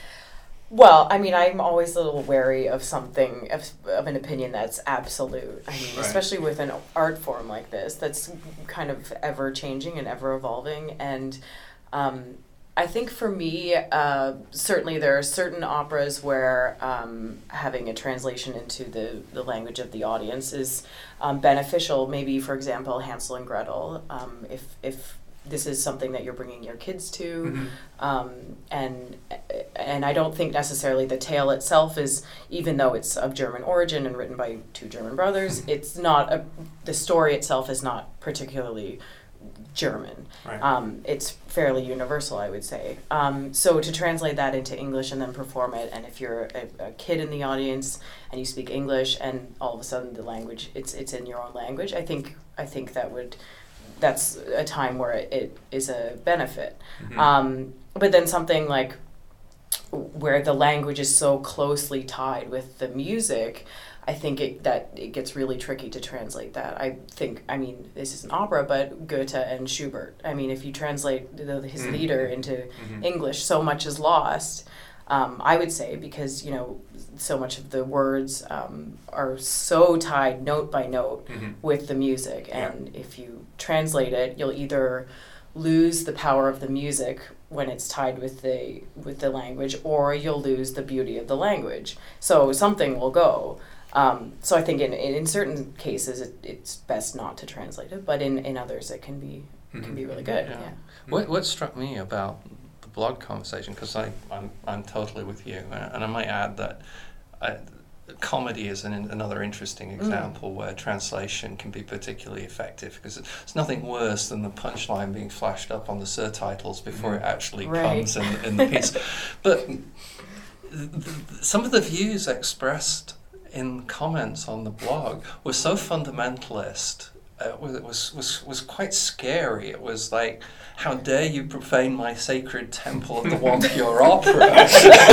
Well, I mean, I'm always a little wary of something, of, of an opinion that's absolute. I mean, Right. especially with an art form like this, that's kind of ever changing and ever evolving. And um, I think for me, uh, certainly there are certain operas where um, having a translation into the, the language of the audience is um, beneficial. Maybe, for example, Hansel and Gretel, um, if if this is something that you're bringing your kids to, Mm-hmm. um, and and I don't think necessarily the tale itself is, even though it's of German origin and written by two German brothers, it's not a, the story itself is not particularly German. Right. Um, it's fairly universal, I would say. Um, so to translate that into English and then perform it, and if you're a, a kid in the audience and you speak English, and all of a sudden the language it's it's in your own language, I think I think that would. That's a time where it, it is a benefit. Mhm. Um, but then something like where the language is so closely tied with the music, I think it, that it gets really tricky to translate that. I think, I mean, this is an opera, but Goethe and Schubert. I mean, if you translate the, his Mm. Lieder into Mhm. English, so much is lost. Um, I would say, because, you know, so much of the words um, are so tied note by note Mhm. with the music, Yeah. and if you translate it, you'll either lose the power of the music when it's tied with the with the language, or you'll lose the beauty of the language. So something will go. Um, so I think in in certain cases it, it's best not to translate it, but in, in others it can be can Mhm. be really good. Yeah. Yeah. What what struck me about the blog conversation, because I I'm I'm totally with you, uh, and I might add that I, comedy is an, another interesting example mm. where translation can be particularly effective, because it's nothing worse than the punchline being flashed up on the surtitles before mm. it actually right. comes in, in the piece. But th- th- some of the views expressed in comments on the blog were so fundamentalist. Uh, it was was was quite scary. It was like, how dare you profane my sacred temple of the one pure opera?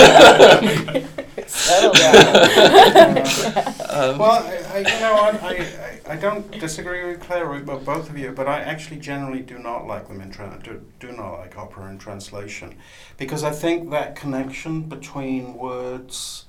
Settle down. um, well, I, I, you know, I, I, I don't disagree with Claire, with both of you, but I actually generally do not like them in tra- do, do not like opera in translation, because I think that connection between words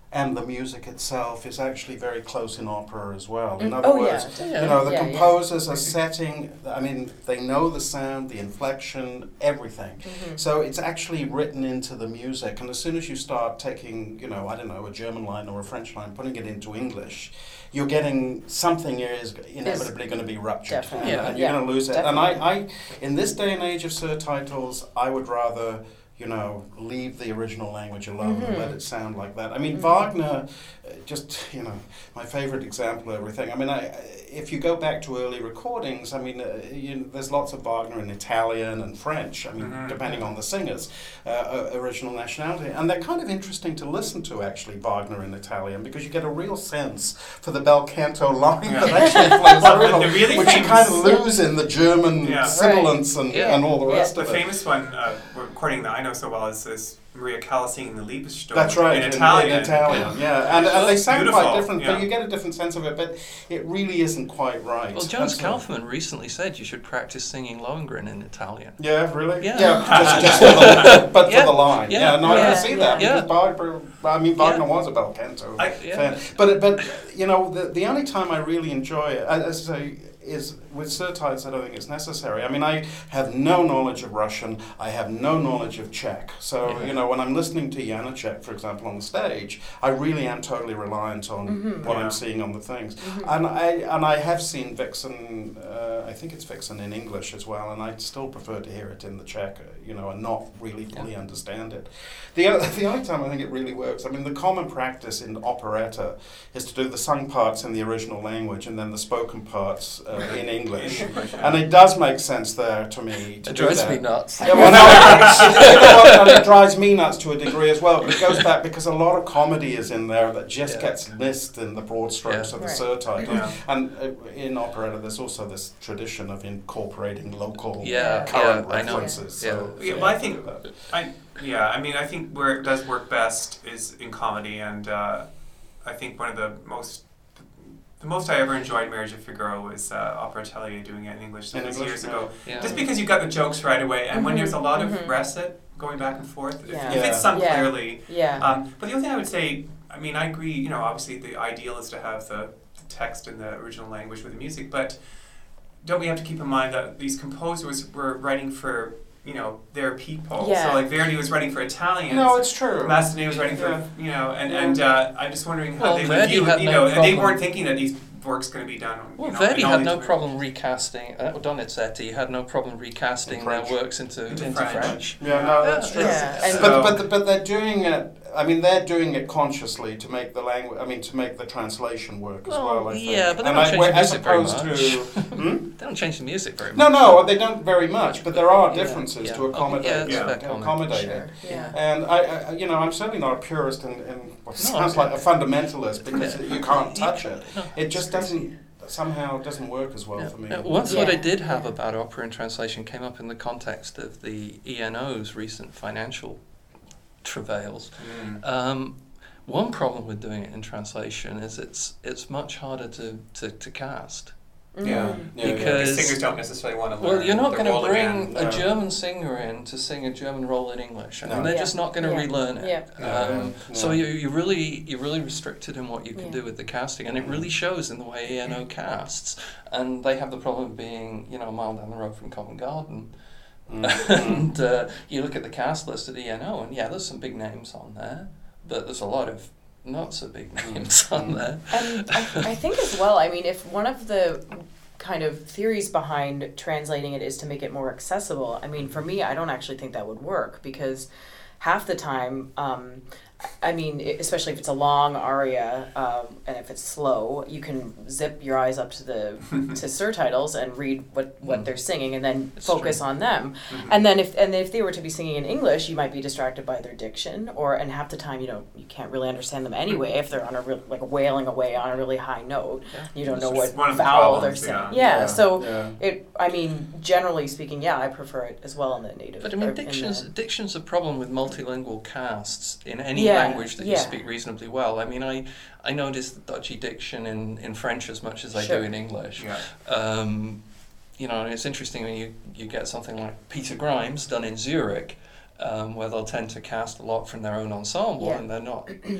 and the music itself is actually very close in opera as well. In Mm. other Oh, words, yeah. you know, the Yeah, yeah. composers are setting, I mean, they know the sound, the inflection, everything. Mhm. So it's actually written into the music, and as soon as you start taking, you know, I don't know, a German line or a French line, putting it into English, you're getting something is inevitably going to be ruptured, Definitely. and, Yeah. and you're Yeah, going to lose it. definitely. And I, I, in this day and age of surtitles, I would rather, you know, leave the original language alone and Mhm. let it sound like that. I mean, Mhm. Wagner, uh, just, you know, my favorite example of everything. I mean, I, if you go back to early recordings, I mean, uh, you know, there's lots of Wagner in Italian and French, I mean, Mhm. depending on the singers, uh, uh, original nationality. And they're kind of interesting to listen to, actually, Wagner in Italian, because you get a real sense for the bel canto line Yeah. that actually plays Well, through, the really which you famous- kind of lose in the German Yeah. sibilance and, Yeah. and all the Yeah. rest The of it. famous one, uh, recording that I know so well, is, is Maria Callas singing the Liebessturm That's right, in Italian. In Italian, yeah, and, and they sound Beautiful, quite different, yeah. but you get a different sense of it. But it really isn't quite right. Well, Jones That's all. Kaufman recently said you should practice singing Lohengrin in Italian. Yeah, really. Yeah. just, just for the, but Yeah. for the line. Yeah. Yeah, no, I Yeah. can see that Yeah. because Wagner, I mean, Wagner Yeah. was a bel canto I- Yeah. fan. But but you know, the the only time I really enjoy it, as I say, is with surtites. I don't think it's necessary. I mean, I have no knowledge of Russian. I have no knowledge of Czech. So Yeah. you know, when I'm listening to Janacek, for example, on the stage, I really am totally reliant on Mhm. what Yeah. I'm seeing on the things. Mhm. And I and I have seen Vixen. Uh, I think it's Vixen in English as well, and I still prefer to hear it in the Czech. uh, You know, and not really fully Yeah. understand it. The o- the only time I think it really works. I mean, the common practice in operetta is to do the sung parts in the original language and then the spoken parts uh, in English. In English, yeah. And it does make sense there to me to It do drives that. me nuts. Yeah, well, no, it, you know what, and it drives me nuts to a degree as well. But it goes back because a lot of comedy is in there that just Yeah. gets missed in the broad strokes Yeah. of the Right. surtitle. Yeah. And uh, in operetta, there's also this tradition of incorporating local Yeah, current yeah, I know. references. Yeah. So, Yeah, so well, I yeah, think- that. I yeah, I mean, I think where it does work best is in comedy, and uh, I think one of the most the most I ever enjoyed Marriage of Figaro was uh, Opera Atelier doing it in English some In English, years yeah. ago. Yeah. Just because you got the jokes right away, and when Mhm, there's a lot of mhm. recit going back and forth, if, Yeah. if it's sung Yeah. clearly. Yeah. Um, but the other thing I would say, I mean, I agree. You know, obviously the ideal is to have the, the text in the original language with the music, but don't we have to keep in mind that these composers were writing for, you know, their people. Yeah. So like Verdi was writing for Italians. No, it's true. Massenet was writing for, Yeah. you know, and, Yeah. and uh, I'm just wondering how Well, they would Verdi view, had you no know, and they problem- weren't thinking that these works going to be done. Well, you know, Verdi in all had these no different- problem recasting, uh, Donizetti had no problem recasting In their French. works into, Into into, French. French. Yeah, no, that's Yeah, true. Yeah, and- But, So- but, the, but they're doing it, I mean, they're doing it consciously to make the language, I mean, to make the translation work as Well, well, I think. yeah, but they and don't I, change the as music very opposed to, hmm? They don't change the music very No, much. no, they don't very much, but there are Yeah, differences yeah. to accommodate, Okay, yeah, that's Yeah. a fair comment. accommodate Sure. it. Yeah. And I, I, you know, I'm certainly not a purist in, in what No, sounds okay. like a fundamentalist because Yeah. you can't touch it. No. It just doesn't, somehow doesn't work as well Yeah. for me. Uh, One thought I Yeah. did have Yeah. about opera in translation came up in the context of the E N O's recent financial travails. Mm. Um, one problem with doing it in translation is it's it's much harder to, to, to cast. Mm. Yeah. Yeah, yeah. Because- Because singers don't necessarily want to learn. Well, you're not the going to role bring again. No. a German singer in to sing a German role in English. I mean, No. they're Yeah. just not going to Yeah. relearn it. Yeah. No, Um, no. So you you really you're really restricted in what you can Yeah. do with the casting, and it really shows in the way E N O casts. And they have the problem of being, you know, a mile down the road from Covent Garden. Mm, mm. And uh, you look at the cast list at E N O, and yeah, there's some big names on there, but there's a lot of not so big names on there. And I, I think as well, I mean, if one of the kind of theories behind translating it is to make it more accessible, I mean, for me, I don't actually think that would work because half the time, um, I mean, i- especially if it's a long aria um, and if it's slow, you can zip your eyes up to the to surtitles and read what, what Mm. they're singing and then It's focus true. on them. Mhm. And then if and if they were to be singing in English, you might be distracted by their diction, or and half the time you know you can't really understand them anyway if they're on a real like wailing away on a really high note. Yeah. You don't know It's what one of the vowel they're problems, singing. yeah. Yeah, so yeah. it. I mean, generally speaking, yeah, I prefer it as well in the native. But I or mean, in diction's the- diction's a problem with multilingual casts in any Yeah, language that you yeah. speak reasonably well. I mean, I I notice the dodgy diction in, in French as much as I Sure. do in English. Yeah. Um, you know, and it's interesting when you, you get something like Peter Grimes done in Zurich, um, where they'll tend to cast a lot from their own ensemble, Yeah. and they're not.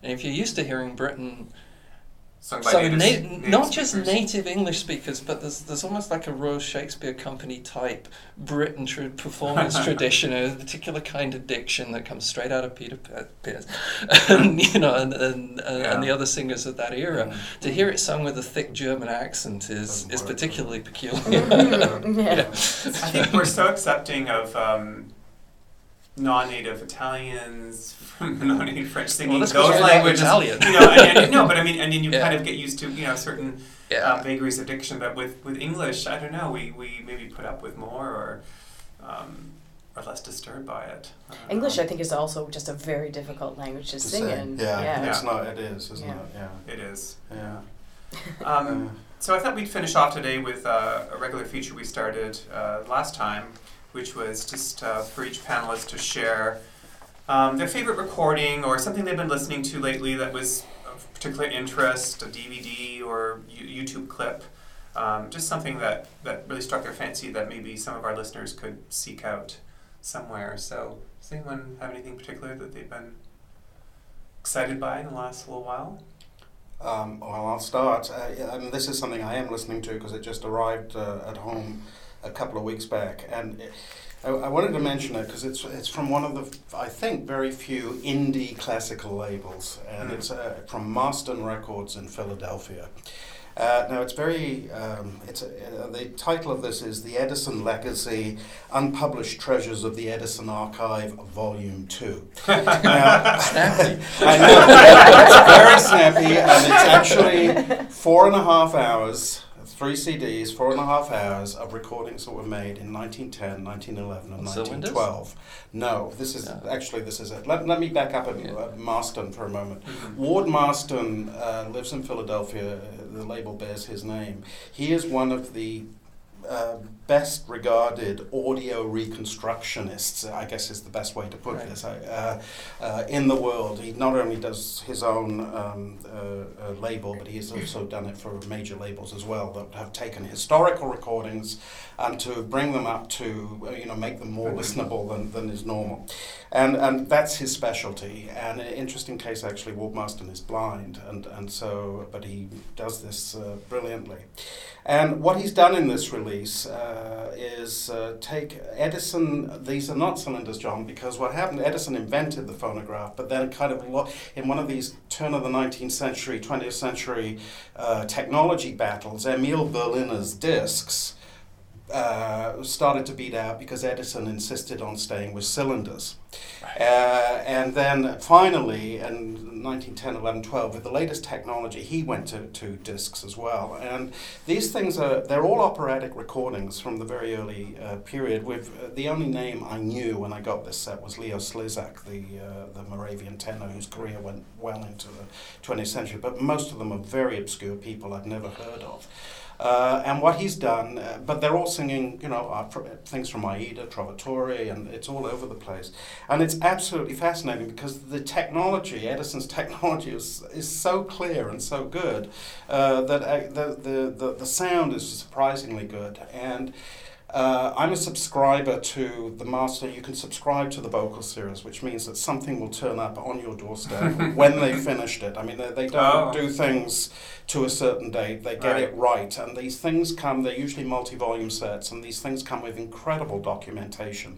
And if you're used to hearing Britain Sung by so native, na- native not just speakers. native English speakers, but there's there's almost like a Royal Shakespeare Company type Britain tra- performance tradition, a particular kind of diction that comes straight out of Peter Pe- Pears, and you know, and and, and, Yeah. and the other singers of that era. Mm. To hear it sung with a thick German accent is Doesn't is work. particularly peculiar. Yeah. I think we're so accepting of um, non-native Italians, non-native French singing that's 'cause those you're not languages. Italian. You know, and, and, no, but I mean, and then you Yeah. kind of get used to you know certain Yeah. um, vagaries of diction. But with, with English, I don't know, we, we maybe put up with more or um, are less disturbed by it. I don't English, know. I think, is also just a very difficult language to, To sing say. in. Yeah, yeah. it's not. It is, isn't Yeah. it? Yeah. It is. Yeah. Um, so I thought we'd finish off today with uh, a regular feature we started uh, last time, which was just uh, for each panelist to share um, their favorite recording or something they've been listening to lately that was of particular interest, a D V D or U- YouTube clip, um, just something that, that really struck their fancy that maybe some of our listeners could seek out somewhere. So does anyone have anything particular that they've been excited by in the last little while? Um, well, I'll start. Uh, yeah, I mean, this is something I am listening to because it just arrived uh, at home a couple of weeks back, and it, I, I wanted to mention it because it's it's from one of the I think very few indie classical labels, and Mm. it's uh, from Marston Records in Philadelphia. Uh, now it's very. Um, it's a, uh, the title of this is The Edison Legacy: Unpublished Treasures of the Edison Archive, Volume Two. Now, Snappy. I know it's very snappy, and it's actually four and a half hours. Three C Ds, four and a half hours of recordings that were made in nineteen ten, nineteen eleven, and Also nineteen twelve. No, this is No. actually this is it. Let, let me back up at Yeah. uh, Marston for a moment. Mhm. Ward Marston uh, lives in Philadelphia. The label bears his name. He is one of the uh, best regarded audio reconstructionists, I guess is the best way to put Right. this, uh, uh, in the world. He not only does his own um, uh, uh, label, but he has also done it for major labels as well that have taken historical recordings and to bring them up to, uh, you know, make them more listenable than, than is normal. And and that's his specialty. And an interesting case, actually, Ward Marston is blind, and, and so, but he does this uh, brilliantly. And what he's done in this release uh, is uh, take Edison, these are not cylinders, John, because what happened, Edison invented the phonograph, but then kind of lo- in one of these turn of the nineteenth century, twentieth century uh, technology battles, Emil Berliner's discs uh, started to beat out because Edison insisted on staying with cylinders. Uh, and then finally, in nineteen ten, eleven, twelve, with the latest technology, he went to, to discs as well. And these things are, they're all operatic recordings from the very early uh, period. With uh, the only name I knew when I got this set was Leo Slizak, the, uh, the Moravian tenor whose career went well into the twentieth century. But most of them are very obscure people I'd never heard of. Uh, and what he's done, uh, but they're all singing, you know, uh, fr- things from Aida, Trovatore, and it's all over the place. And it's absolutely fascinating because the technology, Edison's technology, is, is so clear and so good uh, that uh, the, the, the, the sound is surprisingly good. And Uh, I'm a subscriber to the Master. You can subscribe to the vocal series, which means that something will turn up on your doorstep when they finished it. I mean, they, they don't Oh. do things to a certain date. They get Right. it right. And these things come, they're usually multi-volume sets, and these things come with incredible documentation.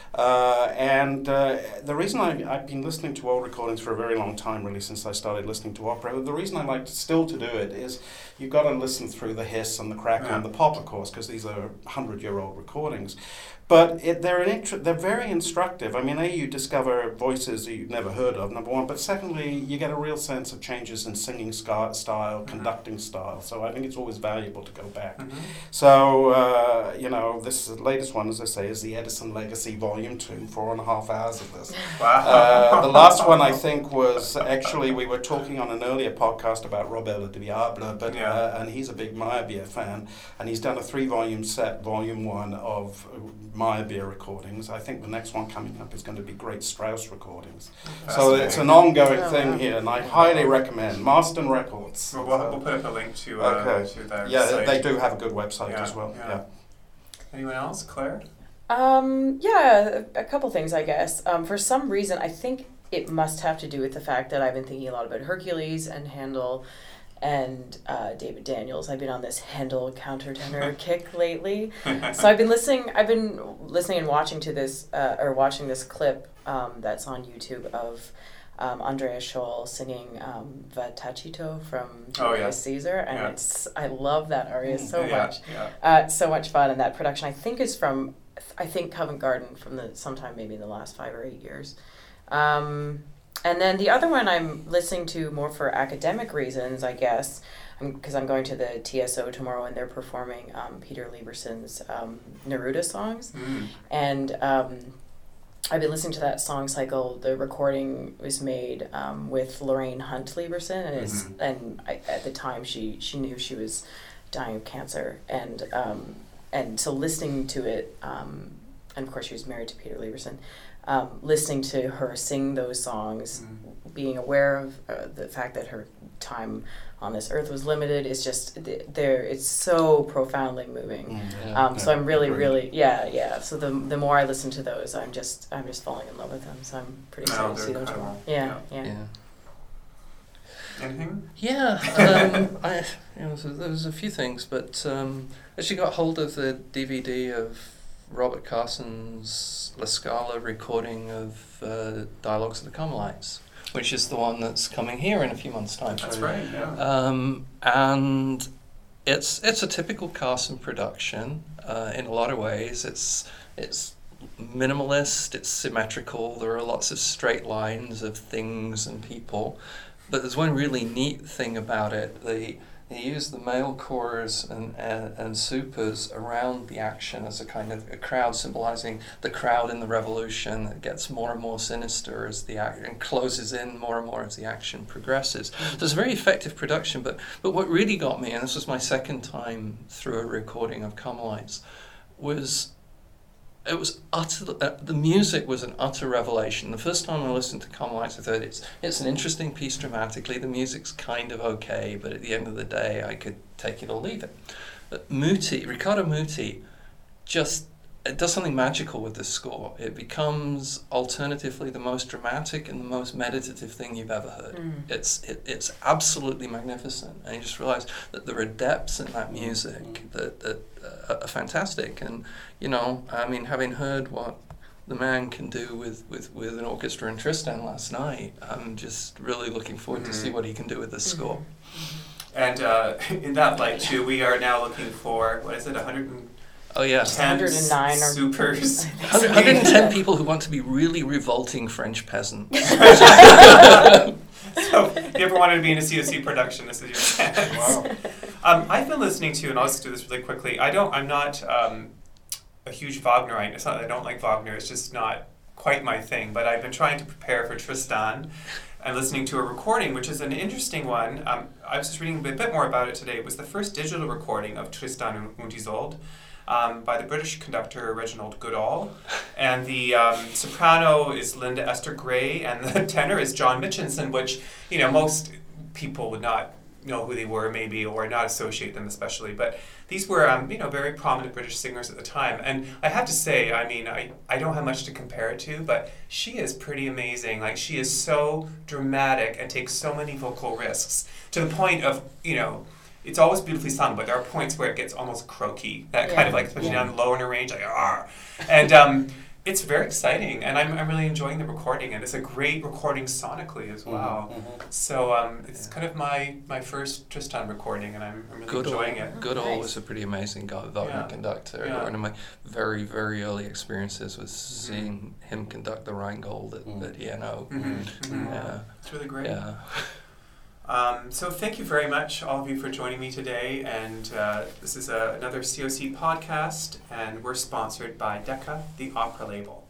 Uh, and uh, the reason I, I've been listening to old recordings for a very long time, really, since I started listening to opera, the reason I like to, still to do it is you've got to listen through the hiss and the crackle Yeah. and the pop, of course, because these are hundred-year-old recordings. But it, they're, an intro, they're very instructive. I mean, A, you discover voices that you've never heard of, number one, but secondly, you get a real sense of changes in singing sca- style, Mhm. conducting style, so I think it's always valuable to go back. Mhm. So, uh, you know, this latest one, as I say, is the Edison Legacy Volume two, four and a half hours of this. Wow. Uh, the last one, I think, was actually, we were talking on an earlier podcast about Robert Le Diable, but, Yeah. uh, and he's a big Meyerbeer fan, and he's done a three-volume set, Volume one, of Meyerbeer recordings. I think the next one coming up is going to be great Strauss recordings. So it's an ongoing Oh, thing wow. here, and I highly recommend Marston Records. We'll, we'll, we'll put up a link to, uh, Okay. to their Yeah, site. they do have a good website Yeah, as well. yeah. Yeah. Anyone else? Claire? Um, yeah, a, a couple things, I guess. Um, for some reason, I think it must have to do with the fact that I've been thinking a lot about Hercules and Handel and uh, David Daniels. I've been on this Handel countertenor kick lately. So I've been listening. I've been listening and watching to this, uh, or watching this clip um, that's on YouTube of um, Andrea Scholl singing um, Va Tacito from Oh, Julius yeah. Caesar, and Yeah. it's I love that aria so yeah, much. Yeah. Uh, it's so much fun, and that production I think is from I think Covent Garden from the sometime maybe in the last five or eight years. Um, And then the other one I'm listening to more for academic reasons, I guess, because I'm, I'm going to the T S O tomorrow and they're performing um, Peter Lieberson's um, Neruda songs. Mm. And um, I've been listening to that song cycle. The recording was made um, with Lorraine Hunt Lieberson, and it's Mhm. and I, at the time she she knew she was dying of cancer, and um, and so listening to it, um, and of course she was married to Peter Lieberson. Um, listening to her sing those songs, Mm. being aware of uh, the fact that her time on this earth was limited, is just there. It's so profoundly moving. Mm. Yeah. Um, so I'm really, Agreed. really, yeah, yeah. So the the more I listen to those, I'm just, I'm just falling in love with them. So I'm pretty No, excited to they're see them incredible. tomorrow. Yeah, yeah. Yeah. Anything? Yeah, um, I, you know, so there was a few things, but um, I actually got hold of the D V D of Robert Carson's La Scala recording of uh, Dialogues of the Carmelites, which is the one that's coming here in a few months' time. That's right, yeah. Um, and it's it's a typical Carson production uh, in a lot of ways. It's it's minimalist, it's symmetrical, there are lots of straight lines of things and people. But there's one really neat thing about it. They they use the male chorus and, and and supers around the action as a kind of a crowd, symbolizing the crowd in the revolution that gets more and more sinister as the act and closes in more and more as the action progresses. So it's a very effective production. But but what really got me, and this was my second time through a recording of Carmelites, was it was utter. Uh, the music was an utter revelation. The first time I listened to Carmelites, I thought it's it's an interesting piece dramatically. The music's kind of okay, but at the end of the day, I could take it or leave it. But Muti, Riccardo Muti, just it does something magical with this score. It becomes alternatively the most dramatic and the most meditative thing you've ever heard. Mm. It's it, it's absolutely magnificent, and you just realize that there are depths in that music that that uh, are fantastic. And you know, I mean, having heard what the man can do with, with, with an orchestra in Tristan last night, I'm just really looking forward Mm-hmm. to see what he can do with this score. And uh, in that light, too, we are now looking for, what is it, one hundred Oh yeah, ten one hundred nine or- supers. one hundred ten people who want to be really revolting French peasants. So if you ever wanted to be in a C O C production, this is your chance. Wow. Um, I've been listening to, and I'll just do this really quickly. I don't. I'm not um, a huge Wagnerite. It's not that I don't like Wagner. It's just not quite my thing. But I've been trying to prepare for Tristan. I'm listening to a recording, which is an interesting one. Um, I was just reading a bit more about it today. It was the first digital recording of Tristan und Isolde um, by the British conductor Reginald Goodall. And the um, soprano is Linda Esther Gray, and the tenor is John Mitchinson, which, you know, most people would not know who they were, maybe, or not associate them especially. But these were, um, you know, very prominent British singers at the time. And I have to say, I mean, I, I don't have much to compare it to, but she is pretty amazing. Like, she is so dramatic and takes so many vocal risks to the point of, you know, it's always beautifully sung, but there are points where it gets almost croaky. That kind Yeah, of like, especially yeah. down low in her range, like, ah. And um, it's very exciting, and I'm, I'm really enjoying the recording, and it's a great recording sonically as well. Mhm. So um, it's kind of my, my first Tristan recording, and I'm, I'm really Goodall, enjoying it. Goodall Nice. was a pretty amazing guy, Wagner Yeah. conductor. Yeah. One of my very, very early experiences was seeing him conduct the Rheingold at, Mm. at E N O. Mm-hmm. Mm-hmm. Yeah. It's really great. Yeah. Um, so thank you very much, all of you, for joining me today. And uh, this is a, another C O C podcast, and we're sponsored by Decca, the opera label.